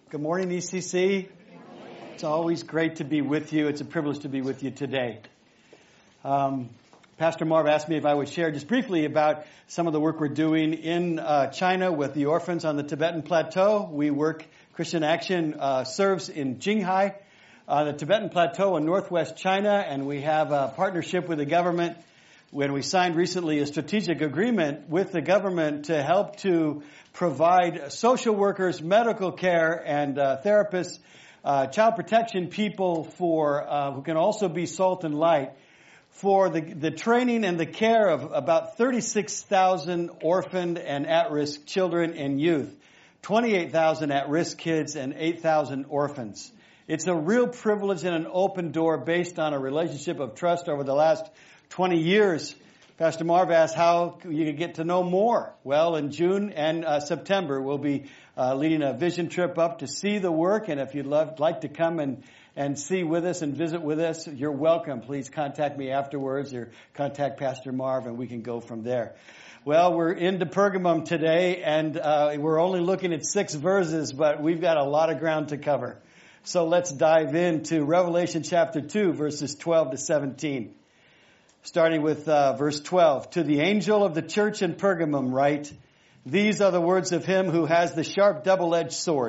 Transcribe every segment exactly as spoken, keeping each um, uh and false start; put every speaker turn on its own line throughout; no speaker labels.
Good morning, E C C. It's always great to be with you. It's a privilege to be with you today. Um, Pastor Marv asked me if I would share just briefly about some of the work we're doing in uh, China with the orphans on the Tibetan Plateau. We work, Christian Action uh, serves in Qinghai, uh, the Tibetan Plateau in northwest China, and we have a partnership with the government when we signed recently a strategic agreement with the government to help to provide social workers, medical care, and uh, therapists, uh, child protection people for uh, who can also be salt and light for the, the training and the care of about thirty-six thousand orphaned and at-risk children and youth, twenty-eight thousand at-risk kids, and eight thousand orphans. It's a real privilege and an open door based on a relationship of trust over the last twenty years. Pastor Marv asked how you could get to know more. Well, in June and uh, September, we'll be uh, leading a vision trip up to see the work. And if you'd love, like to come and, and see with us and visit with us, you're welcome. Please contact me afterwards or contact Pastor Marv and we can go from there. Well, we're into Pergamum today and uh, we're only looking at six verses, but we've got a lot of ground to cover. So let's dive into Revelation chapter two, verses twelve to seventeen. Starting with uh, verse twelve. To the angel of the church in Pergamum write, these are the words of him who has the sharp double-edged sword.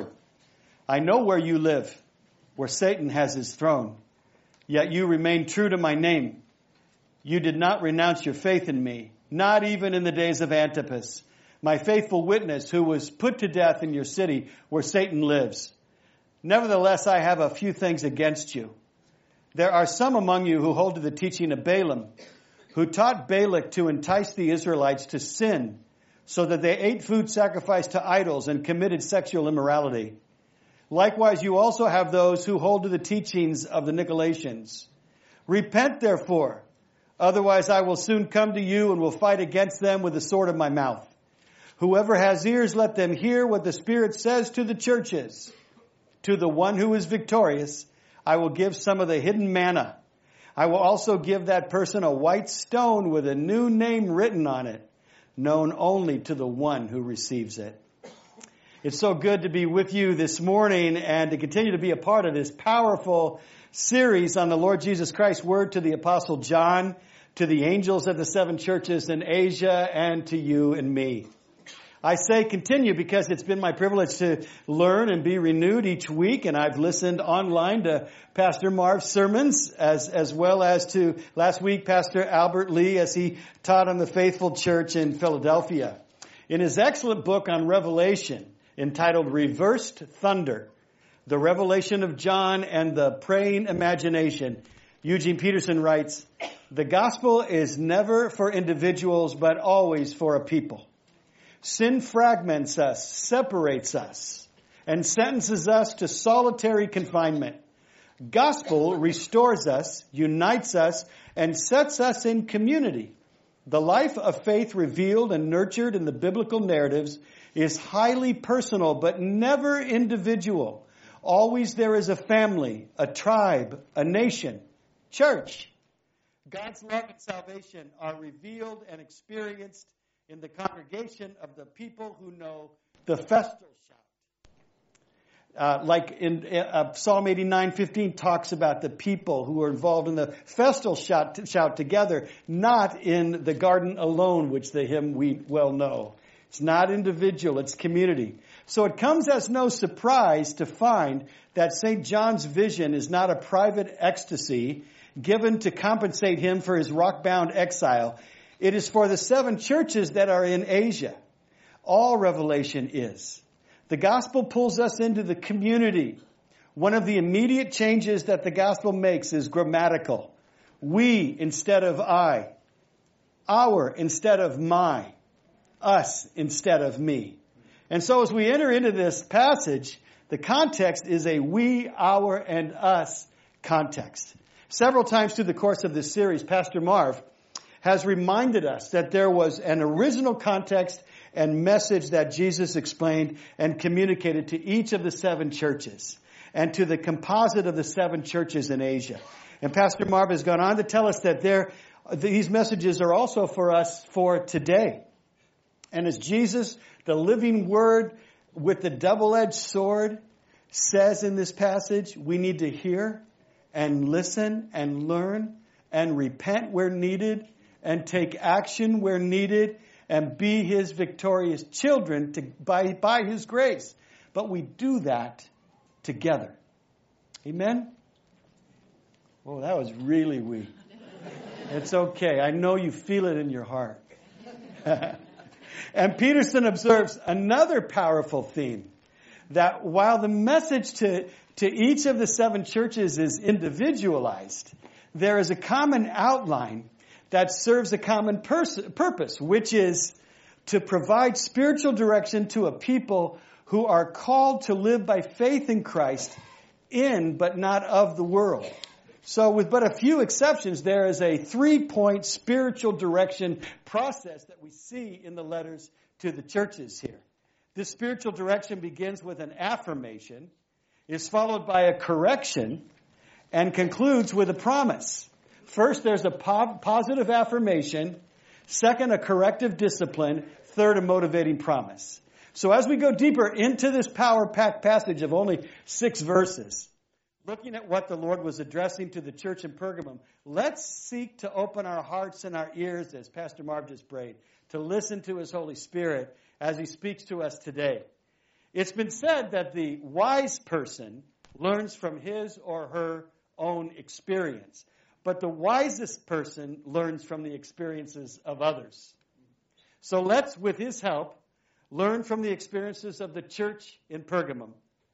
I know where you live, where Satan has his throne. Yet you remain true to my name. You did not renounce your faith in me, not even in the days of Antipas, my faithful witness who was put to death in your city where Satan lives. Nevertheless, I have a few things against you. There are some among you who hold to the teaching of Balaam, who taught Balak to entice the Israelites to sin, so that they ate food sacrificed to idols and committed sexual immorality. Likewise, you also have those who hold to the teachings of the Nicolaitans. Repent, therefore, otherwise I will soon come to you and will fight against them with the sword of my mouth. Whoever has ears, let them hear what the Spirit says to the churches. To the one who is victorious, I will give some of the hidden manna. I will also give that person a white stone with a new name written on it, known only to the one who receives it. It's so good to be with you this morning and to continue to be a part of this powerful series on the Lord Jesus Christ's word to the Apostle John, to the angels of the seven churches in Asia, and to you and me. I say continue because it's been my privilege to learn and be renewed each week, and I've listened online to Pastor Marv's sermons as as well as to last week Pastor Albert Lee as he taught on the Faithful Church in Philadelphia. In his excellent book on Revelation entitled Reversed Thunder, The Revelation of John and the Praying Imagination, Eugene Peterson writes, the gospel is never for individuals but always for a people. Sin fragments us, separates us, and sentences us to solitary confinement. Gospel restores us, unites us, and sets us in community. The life of faith revealed and nurtured in the biblical narratives is highly personal, but never individual. Always there is a family, a tribe, a nation, church. God's love and salvation are revealed and experienced in the congregation of the people who know the festal shout. Uh, like in uh, Psalm eighty-nine fifteen talks about the people who are involved in the festal shout, shout together, not in the garden alone, which the hymn we well know. It's not individual, it's community. So it comes as no surprise to find that Saint John's vision is not a private ecstasy given to compensate him for his rock-bound exile. It is for the seven churches that are in Asia. All Revelation is. The gospel pulls us into the community. One of the immediate changes that the gospel makes is grammatical. We instead of I. Our instead of my. Us instead of me. And so as we enter into this passage, the context is a we, our, and us context. Several times through the course of this series, Pastor Marv has reminded us that there was an original context and message that Jesus explained and communicated to each of the seven churches and to the composite of the seven churches in Asia. And Pastor Marv has gone on to tell us that there, these messages are also for us for today. And as Jesus, the living word with the double-edged sword, says in this passage, we need to hear and listen and learn and repent where needed and take action where needed and be his victorious children to, by, by his grace. But we do that together. Amen? Oh, that was really weak. It's okay. I know you feel it in your heart. And Peterson observes another powerful theme, that while the message to, to each of the seven churches is individualized, there is a common outline that serves a common pers- purpose, which is to provide spiritual direction to a people who are called to live by faith in Christ in but not of the world. So with but a few exceptions, there is a three-point spiritual direction process that we see in the letters to the churches here. This spiritual direction begins with an affirmation, is followed by a correction, and concludes with a promise. First, there's a po- positive affirmation. Second, a corrective discipline. Third, a motivating promise. So as we go deeper into this power-packed passage of only six verses, looking at what the Lord was addressing to the church in Pergamum, let's seek to open our hearts and our ears, as Pastor Marv just prayed, to listen to his Holy Spirit as he speaks to us today. It's been said that the wise person learns from his or her own experience, but the wisest person learns from the experiences of others. So let's, with his help, learn from the experiences of the church in Pergamum.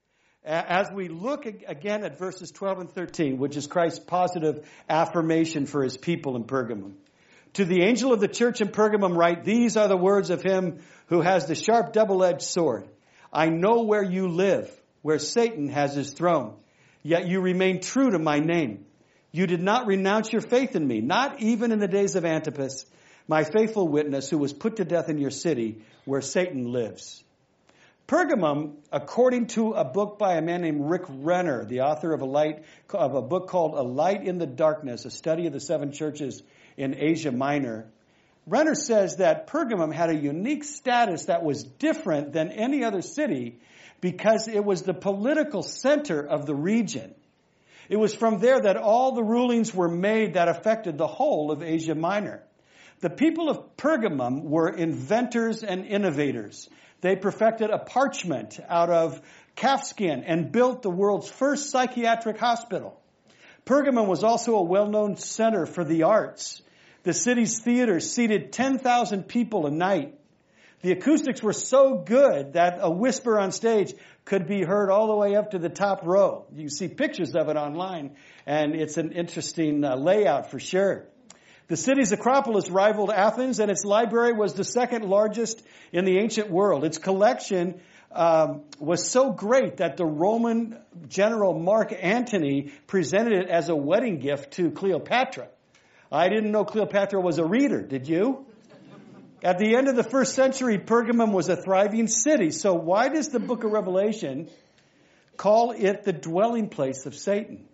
As we look again at verses twelve and thirteen, which is Christ's positive affirmation for his people in Pergamum. To the angel of the church in Pergamum write, these are the words of him who has the sharp double-edged sword. I know where you live, where Satan has his throne. Yet you remain true to my name. You did not renounce your faith in me, not even in the days of Antipas, my faithful witness, who was put to death in your city, where Satan lives. Pergamum, according to a book by a man named Rick Renner, the author of a light of a book called A Light in the Darkness, a study of the seven churches in Asia Minor, Renner says that Pergamum had a unique status that was different than any other city because it was the political center of the region. It was from there that all the rulings were made that affected the whole of Asia Minor. The people of Pergamum were inventors and innovators. They perfected a parchment out of calfskin and built the world's first psychiatric hospital. Pergamum was also a well-known center for the arts. The city's theater seated ten thousand people a night. The acoustics were so good that a whisper on stage could be heard all the way up to the top row. You can see pictures of it online, and it's an interesting uh, layout for sure. The city's Acropolis rivaled Athens, and its library was the second largest in the ancient world. Its collection um, was so great that the Roman general Mark Antony presented it as a wedding gift to Cleopatra. I didn't know Cleopatra was a reader, did you? At the end of the first century, Pergamum was a thriving city. So why does the book of Revelation call it the dwelling place of Satan?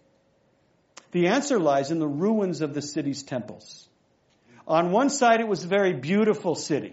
The answer lies in the ruins of the city's temples. On one side, it was a very beautiful city.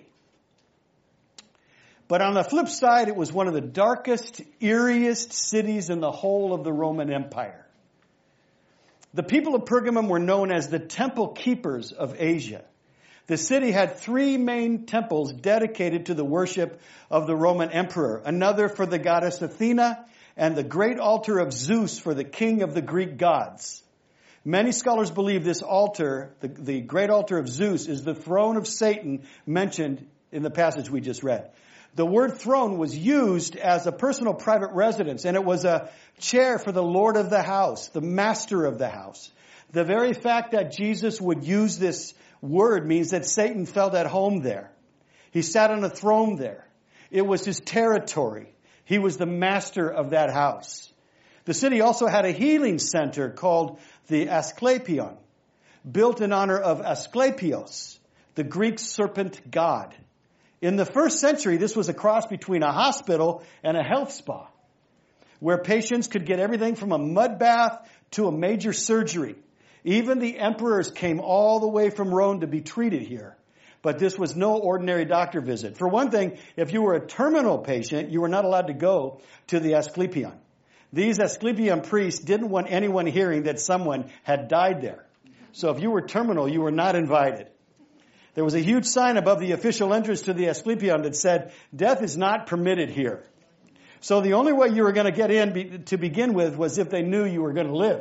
But on the flip side, it was one of the darkest, eeriest cities in the whole of the Roman Empire. The people of Pergamum were known as the temple keepers of Asia. The city had three main temples dedicated to the worship of the Roman emperor, another for the goddess Athena, and the great altar of Zeus for the king of the Greek gods. Many scholars believe this altar, the, the great altar of Zeus, is the throne of Satan mentioned in the passage we just read. The word throne was used as a personal private residence, and it was a chair for the Lord of the house, the master of the house. The very fact that Jesus would use this word means that Satan felt at home there. He sat on a throne there. It was his territory. He was the master of that house. The city also had a healing center called the Asclepion, built in honor of Asclepios, the Greek serpent god. In the first century, this was a cross between a hospital and a health spa, where patients could get everything from a mud bath to a major surgery. Even the emperors came all the way from Rome to be treated here. But this was no ordinary doctor visit. For one thing, if you were a terminal patient, you were not allowed to go to the Asclepion. These Asclepian priests didn't want anyone hearing that someone had died there. So if you were terminal, you were not invited. There was a huge sign above the official entrance to the Asclepion that said, "Death is not permitted here." So the only way you were going to get in be, to begin with was if they knew you were going to live.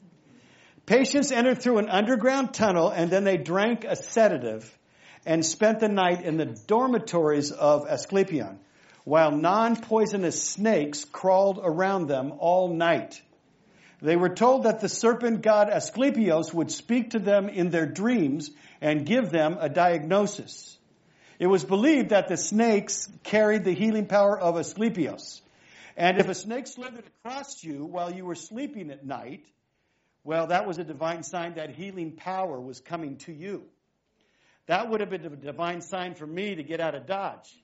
Patients entered through an underground tunnel, and then they drank a sedative and spent the night in the dormitories of Asclepion, while non-poisonous snakes crawled around them all night. They were told that the serpent god Asclepios would speak to them in their dreams and give them a diagnosis. It was believed that the snakes carried the healing power of Asclepios. And if a snake slithered across you while you were sleeping at night, well, that was a divine sign that healing power was coming to you. That would have been a divine sign for me to get out of Dodge.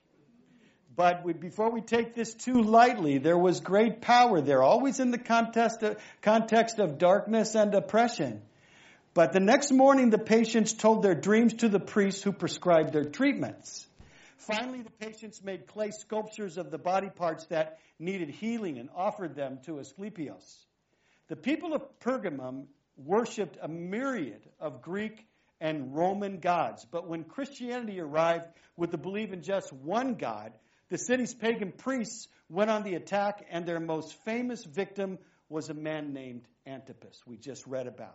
But we, before we take this too lightly, there was great power there, always in the context of, context of darkness and oppression. But the next morning, the patients told their dreams to the priests who prescribed their treatments. Finally, the patients made clay sculptures of the body parts that needed healing and offered them to Asclepios. The people of Pergamum worshipped a myriad of Greek and Roman gods. But when Christianity arrived with the belief in just one God, the city's pagan priests went on the attack, and their most famous victim was a man named Antipas, we just read about.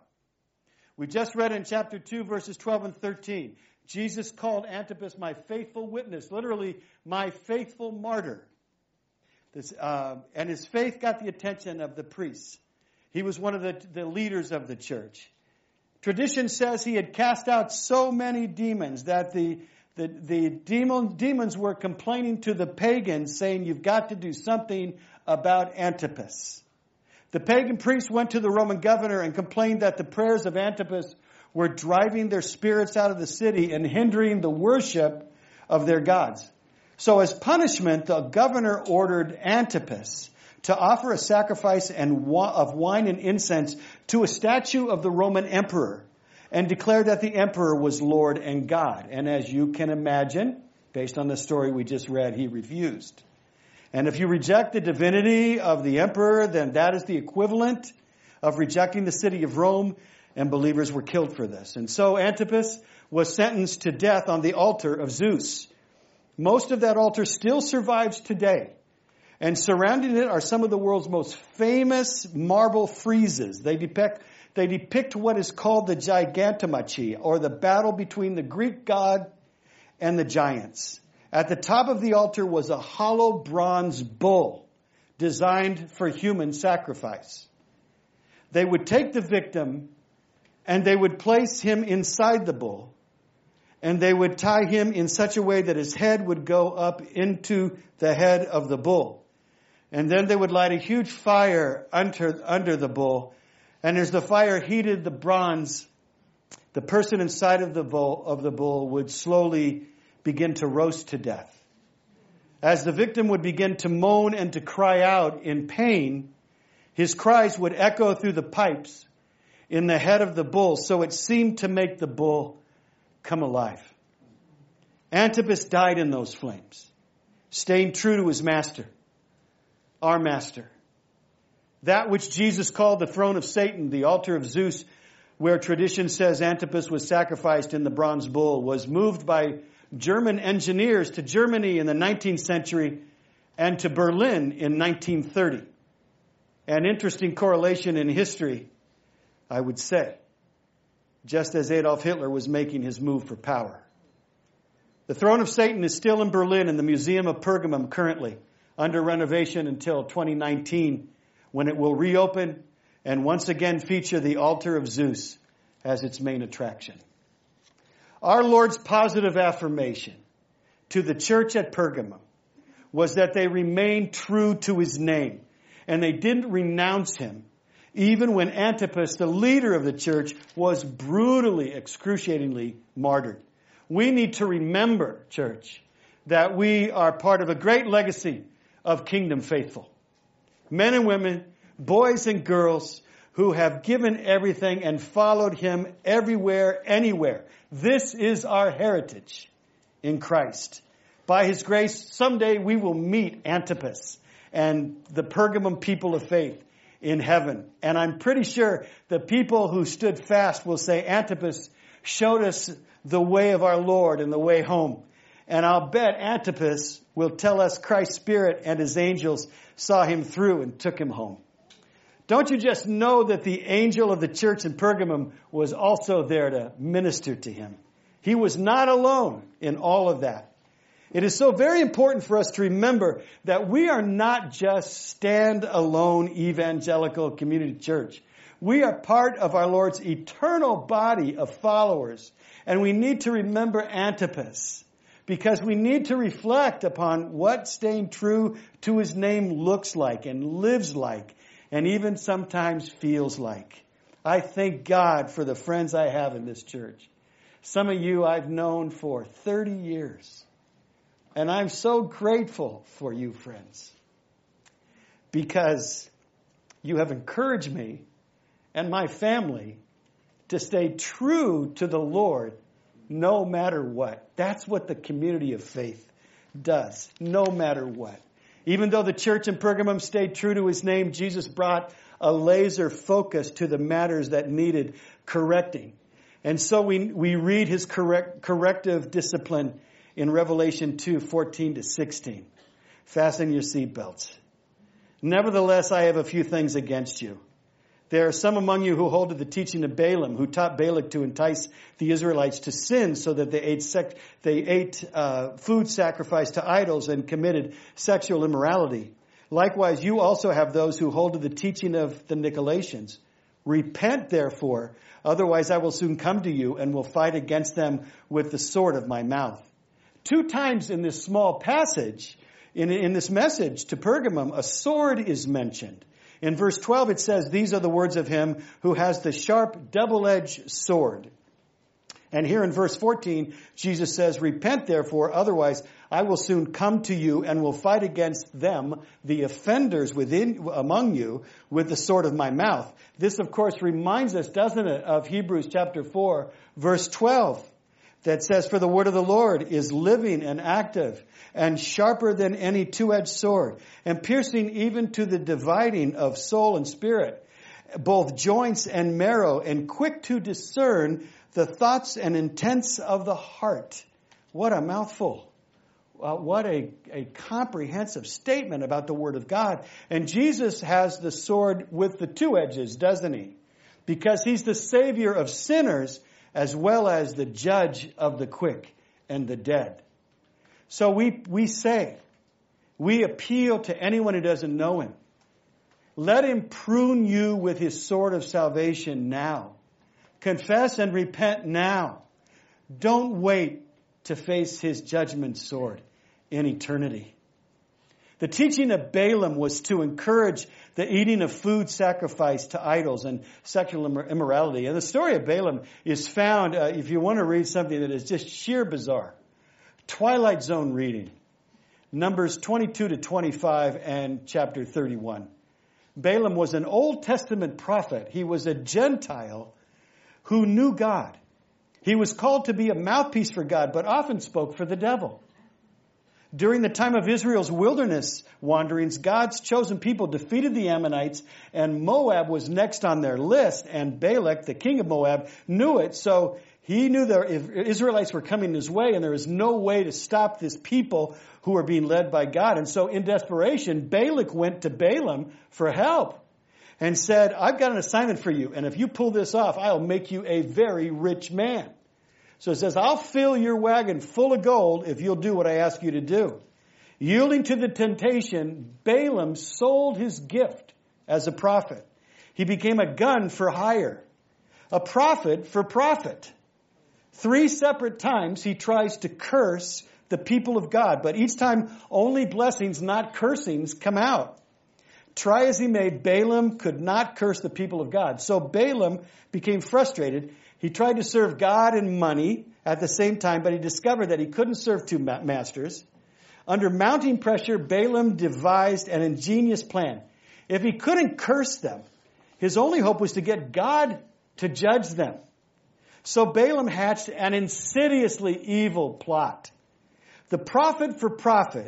We just read in chapter two, verses twelve and thirteen. Jesus called Antipas my faithful witness, literally my faithful martyr. This, uh, and his faith got the attention of the priests. He was one of the, the leaders of the church. Tradition says he had cast out so many demons that the The, the demon, demons were complaining to the pagans, saying, "You've got to do something about Antipas." The pagan priests went to the Roman governor and complained that the prayers of Antipas were driving their spirits out of the city and hindering the worship of their gods. So as punishment, the governor ordered Antipas to offer a sacrifice and wa- of wine and incense to a statue of the Roman emperor, and declared that the emperor was Lord and God. And as you can imagine, based on the story we just read, he refused. And if you reject the divinity of the emperor, then that is the equivalent of rejecting the city of Rome, and believers were killed for this. And so Antipas was sentenced to death on the altar of Zeus. Most of that altar still survives today. And surrounding it are some of the world's most famous marble friezes. They depict They depict what is called the Gigantomachy, or the battle between the Greek god and the giants. At the top of the altar was a hollow bronze bull designed for human sacrifice. They would take the victim and they would place him inside the bull, and they would tie him in such a way that his head would go up into the head of the bull. And then they would light a huge fire under, under the bull. And as the fire heated the bronze, the person inside of the bull, of the bull would slowly begin to roast to death. As the victim would begin to moan and to cry out in pain, his cries would echo through the pipes in the head of the bull, so it seemed to make the bull come alive. Antipas died in those flames, staying true to his master, our master. That which Jesus called the throne of Satan, the altar of Zeus, where tradition says Antipas was sacrificed in the bronze bull, was moved by German engineers to Germany in the nineteenth century and to Berlin in nineteen thirty. An interesting correlation in history, I would say, just as Adolf Hitler was making his move for power. The throne of Satan is still in Berlin in the Museum of Pergamum currently, under renovation until twenty nineteen, when it will reopen and once again feature the altar of Zeus as its main attraction. Our Lord's positive affirmation to the church at Pergamum was that they remained true to his name, and they didn't renounce him, even when Antipas, the leader of the church, was brutally, excruciatingly martyred. We need to remember, church, that we are part of a great legacy of kingdom faithful. Men and women, boys and girls who have given everything and followed him everywhere, anywhere. This is our heritage in Christ. By his grace, someday we will meet Antipas and the Pergamum people of faith in heaven. And I'm pretty sure the people who stood fast will say Antipas showed us the way of our Lord and the way home. And I'll bet Antipas will tell us Christ's Spirit and his angels saw him through and took him home. Don't you just know that the angel of the church in Pergamum was also there to minister to him? He was not alone in all of that. It is so very important for us to remember that we are not just stand-alone evangelical community church. We are part of our Lord's eternal body of followers. And we need to remember Antipas, because we need to reflect upon what staying true to his name looks like and lives like, and even sometimes feels like. I thank God for the friends I have in this church. Some of you I've known for thirty years. And I'm so grateful for you, friends, because you have encouraged me and my family to stay true to the Lord no matter what. That's what the community of faith does, no matter what. Even though the church in Pergamum stayed true to his name, Jesus brought a laser focus to the matters that needed correcting. And so we we read his correct, corrective discipline in Revelation two, fourteen to sixteen. Fasten your seatbelts. Nevertheless, I have a few things against you. There are some among you who hold to the teaching of Balaam, who taught Balak to entice the Israelites to sin so that they ate sec- they ate uh, food sacrificed to idols and committed sexual immorality. Likewise, you also have those who hold to the teaching of the Nicolaitans. Repent, therefore, otherwise I will soon come to you and will fight against them with the sword of my mouth. Two times in this small passage, in, in this message to Pergamum, a sword is mentioned. In verse twelve, it says, these are the words of him who has the sharp, double-edged sword. And here in verse fourteen, Jesus says, repent therefore, otherwise I will soon come to you and will fight against them, the offenders within among you, with the sword of my mouth. This, of course, reminds us, doesn't it, of Hebrews chapter four, verse twelve. That says, for the word of the Lord is living and active and sharper than any two-edged sword, and piercing even to the dividing of soul and spirit, both joints and marrow, and quick to discern the thoughts and intents of the heart. What a mouthful. Uh, what a, a comprehensive statement about the Word of God. And Jesus has the sword with the two edges, doesn't he? Because he's the Savior of sinners, as well as the judge of the quick and the dead. So we, we say, we appeal to anyone who doesn't know him. Let him prune you with his sword of salvation now. Confess and repent now. Don't wait to face his judgment sword in eternity. The teaching of Balaam was to encourage the eating of food sacrificed to idols and sexual immorality. And the story of Balaam is found, uh, if you want to read something that is just sheer bizarre, Twilight Zone reading, Numbers twenty-two to twenty-five and chapter thirty-one. Balaam was an Old Testament prophet. He was a Gentile who knew God. He was called to be a mouthpiece for God, but often spoke for the devil. During the time of Israel's wilderness wanderings, God's chosen people defeated the Ammonites, and Moab was next on their list, and Balak, the king of Moab, knew it, so he knew the Israelites were coming his way, and there was no way to stop this people who were being led by God. And so in desperation, Balak went to Balaam for help and said, I've got an assignment for you, and if you pull this off, I'll make you a very rich man. So it says, I'll fill your wagon full of gold if you'll do what I ask you to do. Yielding to the temptation, Balaam sold his gift as a prophet. He became a gun for hire, a prophet for profit. Three separate times he tries to curse the people of God, but each time only blessings, not cursings, come out. Try as he may, Balaam could not curse the people of God. So Balaam became frustrated. He tried to serve God and money at the same time, but he discovered that he couldn't serve two masters. Under mounting pressure, Balaam devised an ingenious plan. If he couldn't curse them, his only hope was to get God to judge them. So Balaam hatched an insidiously evil plot. The prophet for profit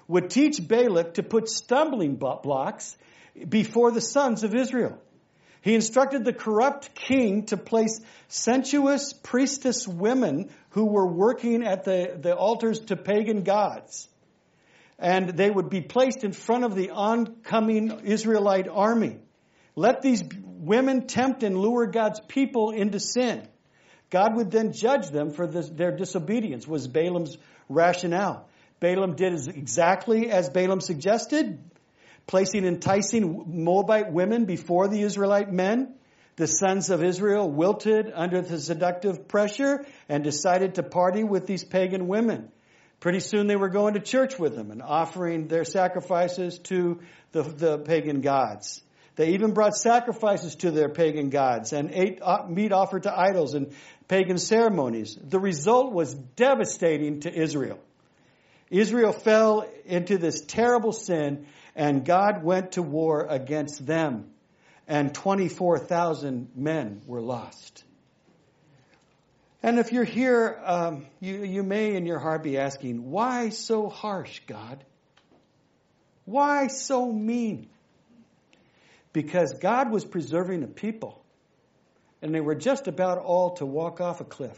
would teach Balak to put stumbling blocks before the sons of Israel. He instructed the corrupt king to place sensuous priestess women who were working at the, the altars to pagan gods. And they would be placed in front of the oncoming Israelite army. Let these women tempt and lure God's people into sin. God would then judge them for this, their disobedience, was Balaam's rationale. Balaam did exactly as Balaam suggested, placing enticing Moabite women before the Israelite men. The sons of Israel wilted under the seductive pressure and decided to party with these pagan women. Pretty soon they were going to church with them and offering their sacrifices to the, the pagan gods. They even brought sacrifices to their pagan gods and ate meat offered to idols and pagan ceremonies. The result was devastating to Israel. Israel fell into this terrible sin, and God went to war against them, and twenty-four thousand men were lost. And if you're here, um, you, you may in your heart be asking, why so harsh, God? Why so mean? Because God was preserving a people, and they were just about all to walk off a cliff.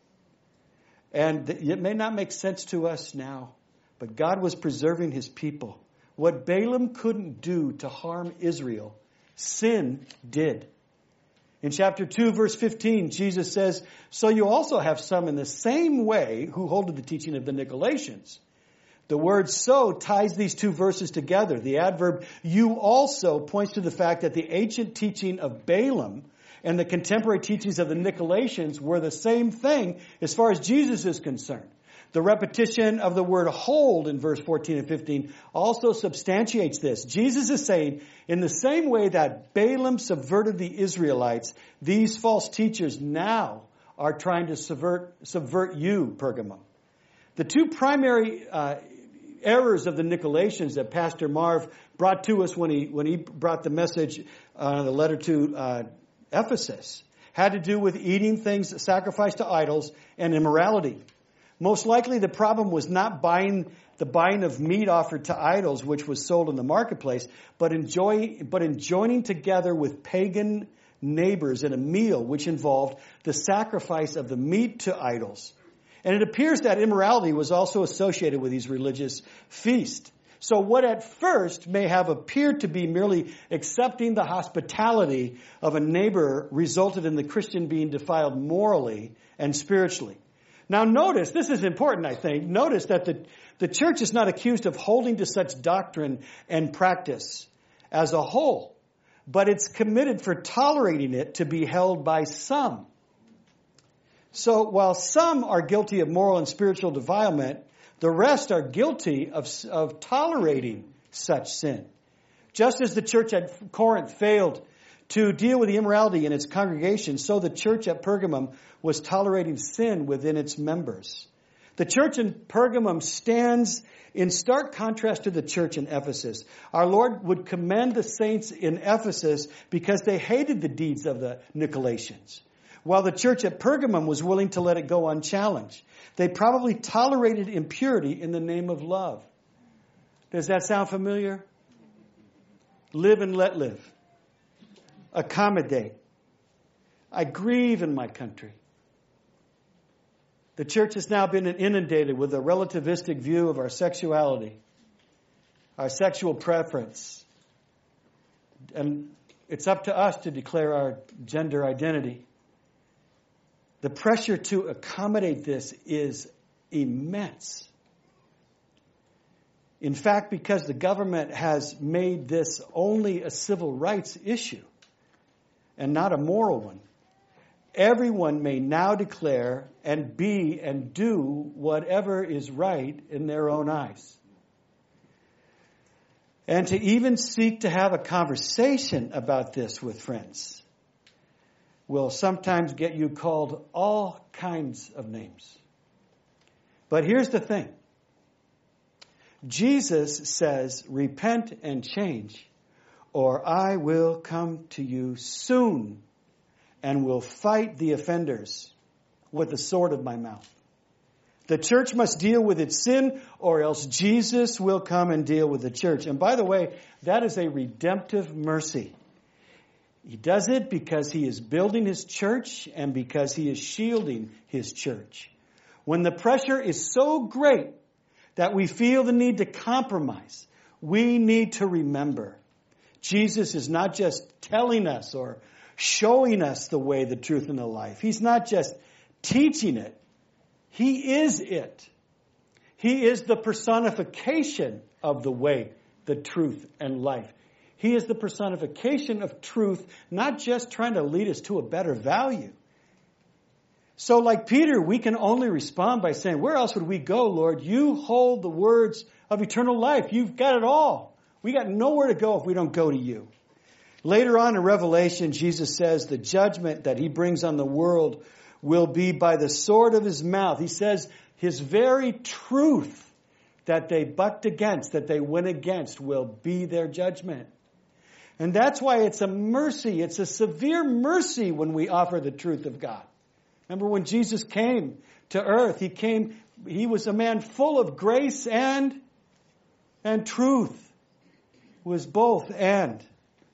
And it may not make sense to us now, but God was preserving his people. What Balaam couldn't do to harm Israel, sin did. In chapter two, verse fifteen, Jesus says, so you also have some in the same way who hold to the teaching of the Nicolaitans. The word so ties these two verses together. The adverb you also points to the fact that the ancient teaching of Balaam and the contemporary teachings of the Nicolaitans were the same thing as far as Jesus is concerned. The repetition of the word hold in verse fourteen and fifteen also substantiates this. Jesus is saying, in the same way that Balaam subverted the Israelites, these false teachers now are trying to subvert, subvert you, Pergamum. The two primary uh, errors of the Nicolaitans that Pastor Marv brought to us when he when he brought the message, uh, the letter to uh, Ephesus, had to do with eating things sacrificed to idols and immorality. Most likely the problem was not buying the buying of meat offered to idols, which was sold in the marketplace, but enjoy, but in joining together with pagan neighbors in a meal which involved the sacrifice of the meat to idols. And it appears that immorality was also associated with these religious feasts. So what at first may have appeared to be merely accepting the hospitality of a neighbor resulted in the Christian being defiled morally and spiritually. Now notice, this is important, I think, notice that the, the church is not accused of holding to such doctrine and practice as a whole, but it's committed for tolerating it to be held by some. So while some are guilty of moral and spiritual defilement, the rest are guilty of, of tolerating such sin. Just as the church at Corinth failed to deal with the immorality in its congregation, so the church at Pergamum was tolerating sin within its members. The church in Pergamum stands in stark contrast to the church in Ephesus. Our Lord would commend the saints in Ephesus because they hated the deeds of the Nicolaitans, while the church at Pergamum was willing to let it go unchallenged. They probably tolerated impurity in the name of love. Does that sound familiar? Live and let live. Accommodate. I grieve in my country. The church has now been inundated with a relativistic view of our sexuality, our sexual preference. And it's up to us to declare our gender identity. The pressure to accommodate this is immense. In fact, because the government has made this only a civil rights issue and not a moral one, everyone may now declare and be and do whatever is right in their own eyes. And to even seek to have a conversation about this with friends will sometimes get you called all kinds of names. But here's the thing. Jesus says, repent and change, or I will come to you soon and will fight the offenders with the sword of my mouth. The church must deal with its sin, or else Jesus will come and deal with the church. And by the way, that is a redemptive mercy. He does it because he is building his church and because he is shielding his church. When the pressure is so great that we feel the need to compromise, we need to remember Jesus is not just telling us or showing us the way, the truth, and the life. He's not just teaching it. He is it. He is the personification of the way, the truth, and life. He is the personification of truth, not just trying to lead us to a better value. So like Peter, we can only respond by saying, where else would we go, Lord? You hold the words of eternal life. You've got it all. We got nowhere to go if we don't go to you. Later on in Revelation, Jesus says the judgment that he brings on the world will be by the sword of his mouth. He says his very truth that they bucked against, that they went against, will be their judgment. And that's why it's a mercy. It's a severe mercy when we offer the truth of God. Remember when Jesus came to earth, he came, he was a man full of grace and, and truth. Was both and.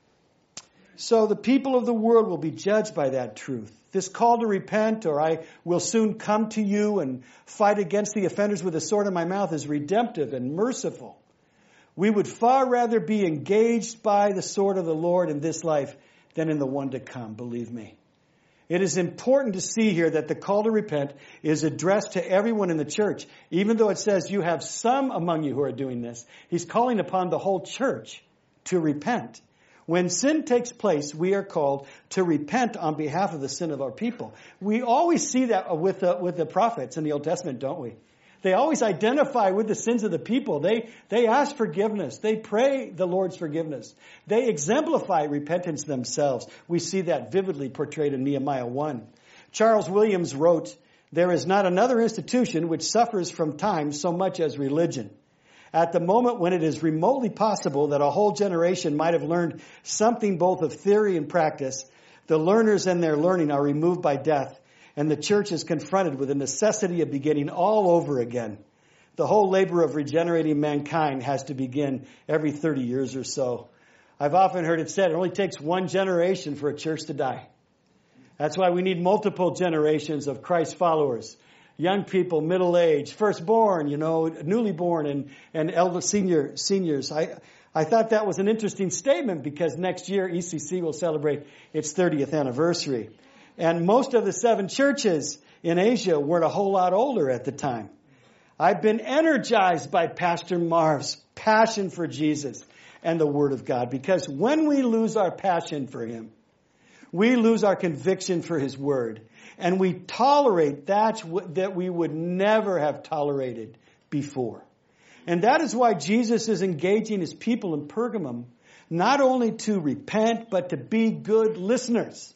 So the people of the world will be judged by that truth. This call to repent, or I will soon come to you and fight against the offenders with a sword in my mouth, is redemptive and merciful. We would far rather be engaged by the sword of the Lord in this life than in the one to come, believe me. It is important to see here that the call to repent is addressed to everyone in the church. Even though it says you have some among you who are doing this, he's calling upon the whole church to repent. When sin takes place, we are called to repent on behalf of the sin of our people. We always see that with the, with the prophets in the Old Testament, don't we? They always identify with the sins of the people. They, they ask forgiveness. They pray the Lord's forgiveness. They exemplify repentance themselves. We see that vividly portrayed in Nehemiah one. Charles Williams wrote, "There is not another institution which suffers from time so much as religion. At the moment when it is remotely possible that a whole generation might have learned something both of theory and practice, the learners and their learning are removed by death, and the church is confronted with the necessity of beginning all over again. The whole labor of regenerating mankind has to begin every thirty years or so." I've often heard it said it only takes one generation for a church to die. That's why we need multiple generations of Christ followers. Young people, middle age, firstborn, you know, newly born, and, and elder senior seniors. I I thought that was an interesting statement because next year E C C will celebrate its thirtieth anniversary. And most of the seven churches in Asia weren't a whole lot older at the time. I've been energized by Pastor Marv's passion for Jesus and the Word of God, because when we lose our passion for Him, we lose our conviction for His Word, and we tolerate that that we would never have tolerated before. And that is why Jesus is engaging His people in Pergamum, not only to repent, but to be good listeners.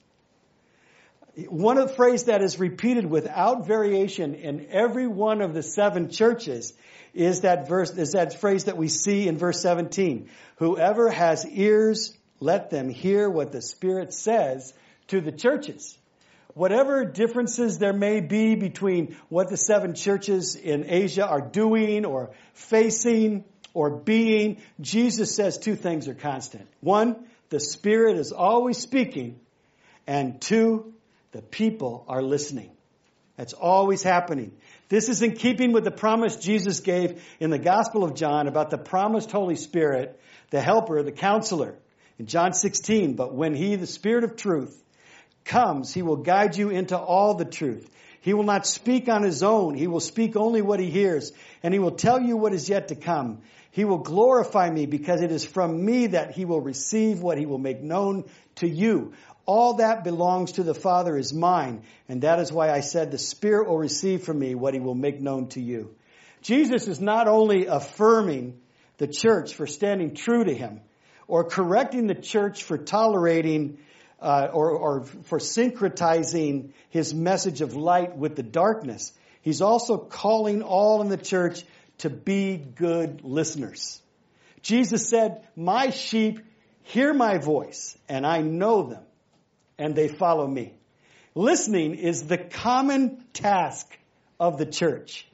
One of the phrases that is repeated without variation in every one of the seven churches is that verse, is that phrase that we see in verse seventeen. Whoever has ears, let them hear what the Spirit says to the churches. Whatever differences there may be between what the seven churches in Asia are doing or facing or being, Jesus says two things are constant. One, the Spirit is always speaking. And two, the people are listening. That's always happening. This is in keeping with the promise Jesus gave in the Gospel of John about the promised Holy Spirit, the helper, the counselor. In John sixteen, but when He, the Spirit of truth, comes, He will guide you into all the truth. He will not speak on His own. He will speak only what He hears, and He will tell you what is yet to come. He will glorify Me, because it is from Me that He will receive what He will make known to you. All that belongs to the Father is mine, and that is why I said the Spirit will receive from Me what He will make known to you. Jesus is not only affirming the church for standing true to Him, or correcting the church for tolerating uh, or, or for syncretizing His message of light with the darkness. He's also calling all in the church to be good listeners. Jesus said, "My sheep hear My voice, and I know them, and they follow Me." Listening is the common task of the church.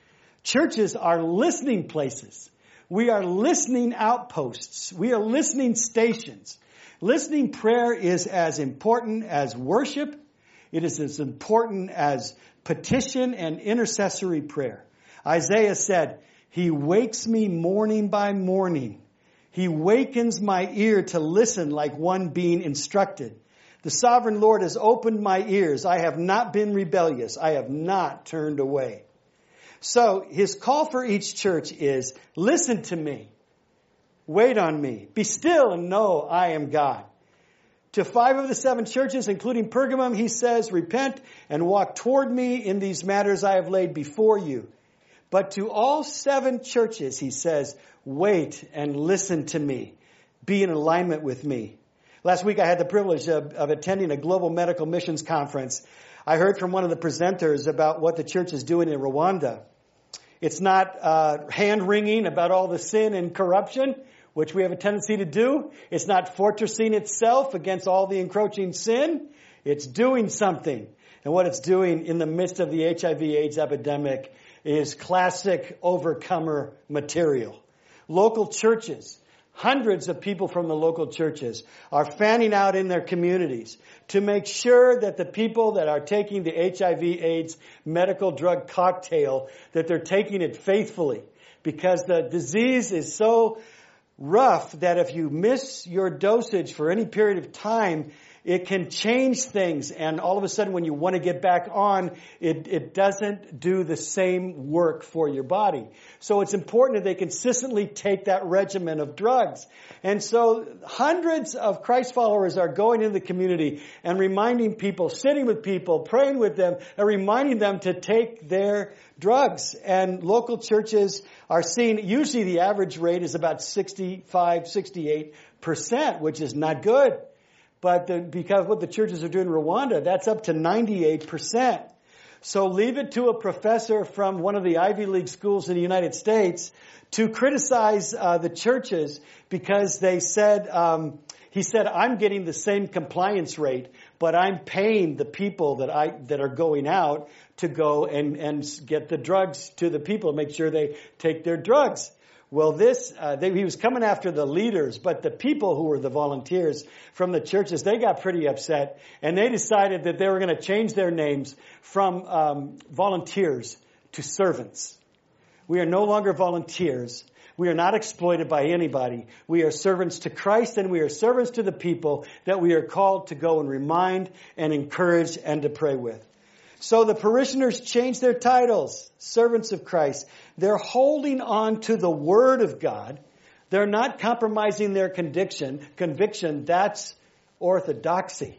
Churches are listening places. We are listening outposts. We are listening stations. Listening prayer is as important as worship. It is as important as petition and intercessory prayer. Isaiah said, He wakes me morning by morning. He wakens my ear to listen like one being instructed. The sovereign Lord has opened my ears. I have not been rebellious. I have not turned away. So his call for each church is, listen to me. Wait on me. Be still and know I am God. To five of the seven churches, including Pergamum, he says, repent and walk toward me in these matters I have laid before you. But to all seven churches, he says, wait and listen to me. Be in alignment with me. Last week I had the privilege of, of attending a global medical missions conference. I heard from one of the presenters about what the church is doing in Rwanda. It's not uh, hand-wringing about all the sin and corruption, which we have a tendency to do. It's not fortressing itself against all the encroaching sin. It's doing something. And what it's doing in the midst of the H I V AIDS epidemic is classic overcomer material. Local churches, hundreds of people from the local churches are fanning out in their communities to make sure that the people that are taking the H I V AIDS medical drug cocktail, that they're taking it faithfully. Because the disease is so rough that if you miss your dosage for any period of time, it can change things, and all of a sudden when you want to get back on, it, it doesn't do the same work for your body. So it's important that they consistently take that regimen of drugs. And so hundreds of Christ followers are going into the community and reminding people, sitting with people, praying with them, and reminding them to take their drugs. And local churches are seeing, usually the average rate is about sixty-five, sixty-eight percent, which is not good. But the, because what the churches are doing in Rwanda, that's up to ninety-eight percent. So leave it to a professor from one of the Ivy League schools in the United States to criticize uh, the churches because they said, um, he said, I'm getting the same compliance rate, but I'm paying the people that I that are going out to go and, and get the drugs to the people, make sure they take their drugs. Well, this, uh, they, he was coming after the leaders, but the people who were the volunteers from the churches, they got pretty upset, and they decided that they were going to change their names from um, volunteers to servants. We are no longer volunteers. We are not exploited by anybody. We are servants to Christ, and we are servants to the people that we are called to go and remind and encourage and to pray with. So the parishioners changed their titles, servants of Christ. They're holding on to the Word of God. They're not compromising their conviction. Conviction, that's orthodoxy.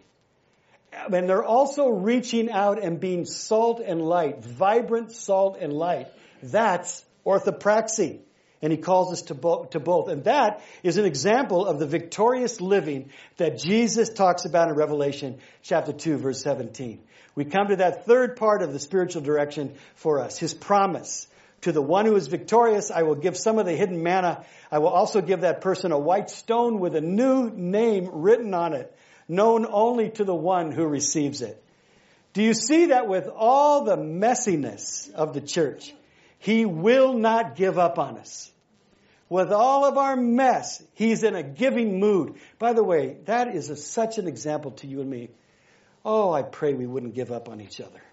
And they're also reaching out and being salt and light, vibrant salt and light. That's orthopraxy. And he calls us to, bo- to both. And that is an example of the victorious living that Jesus talks about in Revelation chapter two, verse seventeen. We come to that third part of the spiritual direction for us, his promise. To the one who is victorious, I will give some of the hidden manna. I will also give that person a white stone with a new name written on it, known only to the one who receives it. Do you see that with all the messiness of the church, he will not give up on us? With all of our mess, he's in a giving mood. By the way, that is a, such an example to you and me. Oh, I pray we wouldn't give up on each other.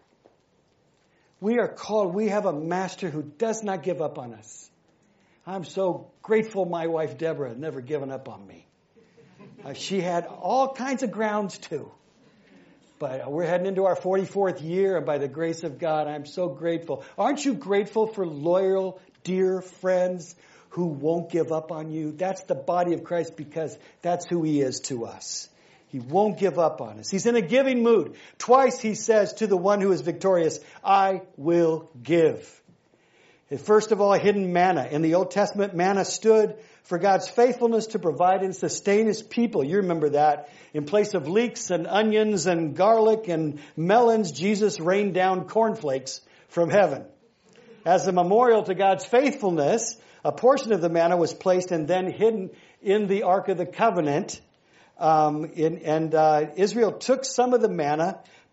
We are called, we have a master who does not give up on us. I'm so grateful my wife Deborah had never given up on me. Uh, she had all kinds of grounds too. But we're heading into our forty-fourth year, and by the grace of God, I'm so grateful. Aren't you grateful for loyal, dear friends who won't give up on you? That's the body of Christ, because that's who he is to us. He won't give up on us. He's in a giving mood. Twice he says to the one who is victorious, I will give. First of all, hidden manna. In the Old Testament, manna stood for God's faithfulness to provide and sustain his people. You remember that. In place of leeks and onions and garlic and melons, Jesus rained down cornflakes from heaven. As a memorial to God's faithfulness, a portion of the manna was placed and then hidden in the Ark of the Covenant. Um, in, and uh, Israel took some of the manna,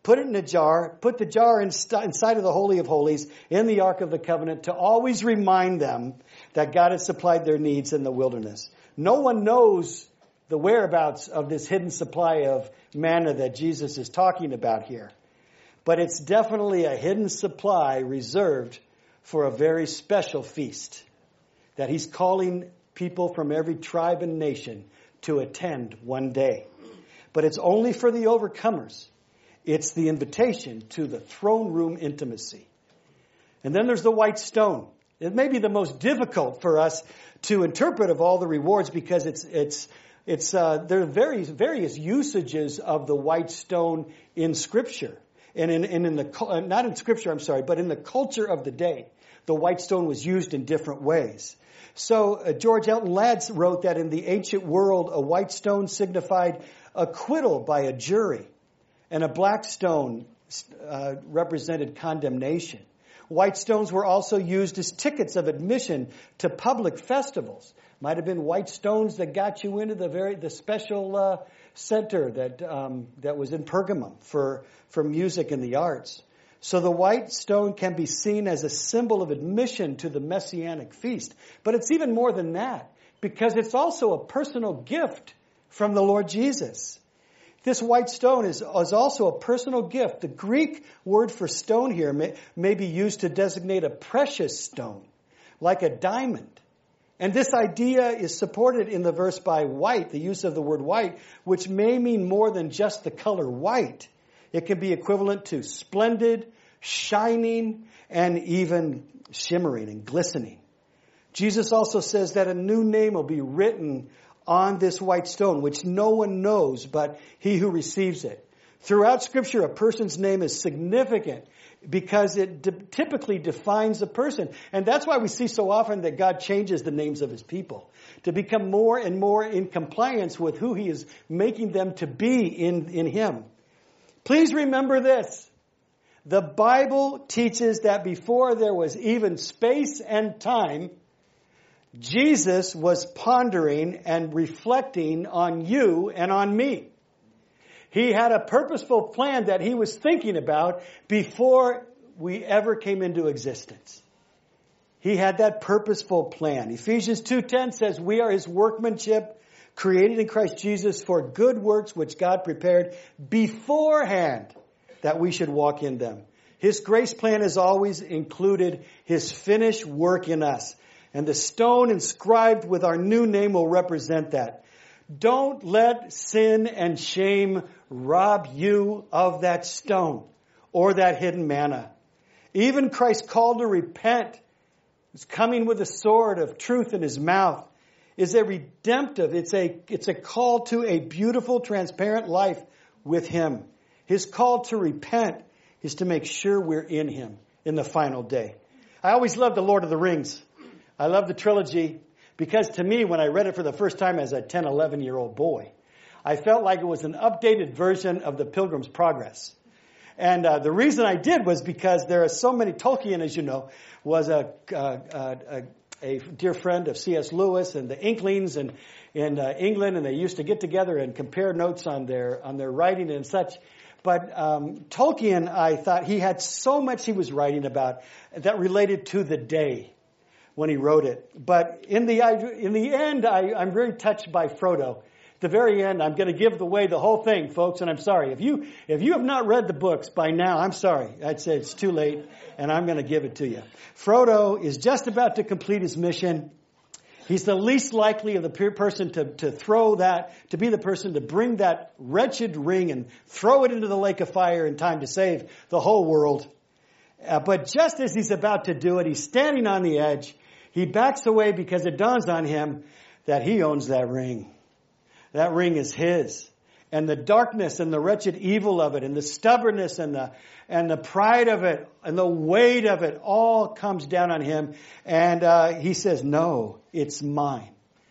put it in a jar, put the jar in st- inside of the Holy of Holies in the Ark of the Covenant to always remind them that God had supplied their needs in the wilderness. No one knows the whereabouts of this hidden supply of manna that Jesus is talking about here. But it's definitely a hidden supply reserved for a very special feast that he's calling people from every tribe and nation to attend one day. But it's only for the overcomers. It's the invitation to the throne room intimacy. And then there's the white stone. It may be the most difficult for us to interpret of all the rewards because it's it's it's uh, there are various various usages of the white stone in Scripture and in, and in the uh, not in Scripture I'm sorry, but in the culture of the day, the white stone was used in different ways. So uh, George Elton Ladd wrote that in the ancient world, a white stone signified acquittal by a jury, and a black stone uh, represented condemnation. White stones were also used as tickets of admission to public festivals. Might have been white stones that got you into the very the special uh, center that um, that was in Pergamum for for music and the arts. So the white stone can be seen as a symbol of admission to the Messianic feast. But it's even more than that, because it's also a personal gift from the Lord Jesus. This white stone is, is also a personal gift. The Greek word for stone here may, may be used to designate a precious stone, like a diamond. And this idea is supported in the verse by white, the use of the word white, which may mean more than just the color white. It can be equivalent to splendid, shining, and even shimmering and glistening. Jesus also says that a new name will be written on this white stone, which no one knows but he who receives it. Throughout Scripture, a person's name is significant because it de- typically defines a person. And that's why we see so often that God changes the names of his people to become more and more in compliance with who he is making them to be in, in him. Please remember this. The Bible teaches that before there was even space and time, Jesus was pondering and reflecting on you and on me. He had a purposeful plan that he was thinking about before we ever came into existence. He had that purposeful plan. Ephesians two ten says, we are his workmanship, created in Christ Jesus for good works which God prepared beforehand that we should walk in them. His grace plan has always included his finished work in us. And the stone inscribed with our new name will represent that. Don't let sin and shame rob you of that stone or that hidden manna. Even Christ's call to repent, is coming with a sword of truth in his mouth, is a redemptive, it's a, it's a call to a beautiful, transparent life with him. His call to repent is to make sure we're in him in the final day. I always loved the Lord of the Rings. I love the trilogy because to me, when I read it for the first time as a ten, eleven-year-old boy, I felt like it was an updated version of the Pilgrim's Progress. And uh, the reason I did was because there are so many, Tolkien, as you know, was a, uh, a, a dear friend of C S Lewis and the Inklings in, in uh, England, and they used to get together and compare notes on their on their writing and such. But um, Tolkien, I thought he had so much he was writing about that related to the day when he wrote it. But in the in the end, I, I'm very touched by Frodo. At the very end, I'm going to give away the whole thing, folks, and I'm sorry. If you if you have not read the books by now, I'm sorry. I'd say it's too late, and I'm going to give it to you. Frodo is just about to complete his mission. He's the least likely of the person to, to throw that, to be the person to bring that wretched ring and throw it into the lake of fire in time to save the whole world. Uh, but just as he's about to do it, he's standing on the edge. He backs away because it dawns on him that he owns that ring. That ring is his. And the darkness and the wretched evil of it and the stubbornness and the and the pride of it and the weight of it all comes down on him. And uh, he says, no, it's mine.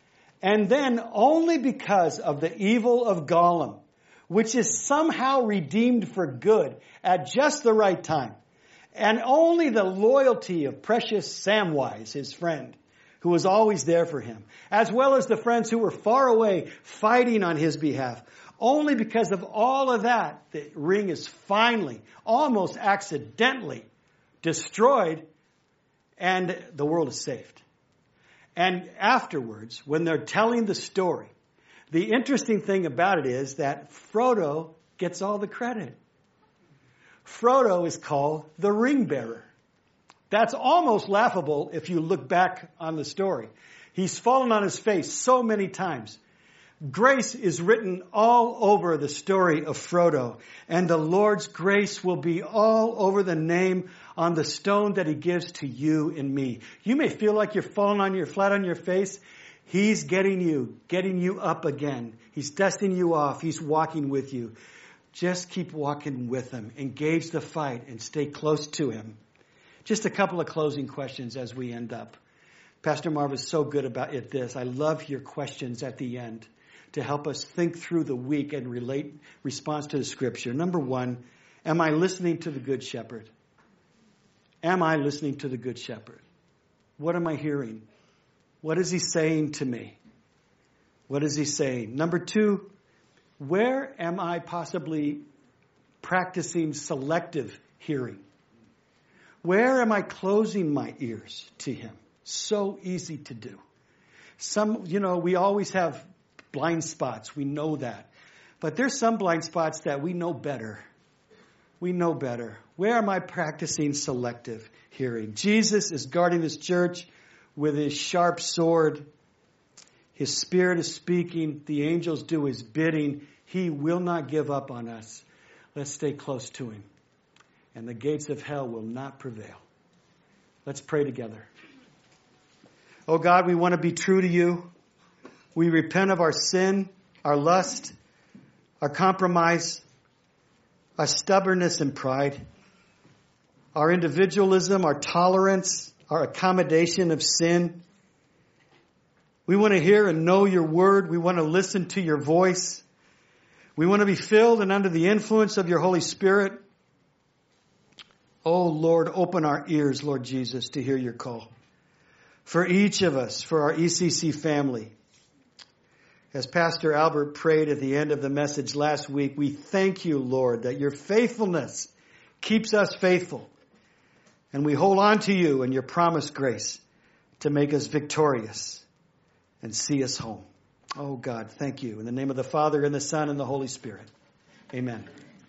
And then only because of the evil of Gollum, which is somehow redeemed for good at just the right time, and only the loyalty of precious Samwise, his friend, who was always there for him, as well as the friends who were far away fighting on his behalf. Only because of all of that, the ring is finally, almost accidentally destroyed, and the world is saved. And afterwards, when they're telling the story, the interesting thing about it is that Frodo gets all the credit. Frodo is called the ring bearer. That's almost laughable if you look back on the story. He's fallen on his face so many times. Grace is written all over the story of Frodo, and the Lord's grace will be all over the name on the stone that he gives to you and me. You may feel like you're falling on your flat on your face. He's getting you, getting you up again. He's dusting you off. He's walking with you. Just keep walking with him. Engage the fight and stay close to him. Just a couple of closing questions as we end up. Pastor Marv is so good about it this. I love your questions at the end to help us think through the week and relate response to the scripture. Number one, am I listening to the Good Shepherd? Am I listening to the Good Shepherd? What am I hearing? What is he saying to me? What is he saying? Number two, where am I possibly practicing selective hearing? Where am I closing my ears to him? So easy to do. Some, you know, we always have blind spots. We know that. But there's some blind spots that we know better. We know better. Where am I practicing selective hearing? Jesus is guarding his church with his sharp sword. His Spirit is speaking. The angels do his bidding. He will not give up on us. Let's stay close to him. And the gates of hell will not prevail. Let's pray together. Oh God, we want to be true to you. We repent of our sin, our lust, our compromise, our stubbornness and pride, our individualism, our tolerance, our accommodation of sin. We want to hear and know your word. We want to listen to your voice. We want to be filled and under the influence of your Holy Spirit. Oh Lord, open our ears, Lord Jesus, to hear your call. For each of us, for our E C C family. As Pastor Albert prayed at the end of the message last week, we thank you, Lord, that your faithfulness keeps us faithful. And we hold on to you and your promised grace to make us victorious and see us home. Oh God, thank you. In the name of the Father and the Son and the Holy Spirit. Amen.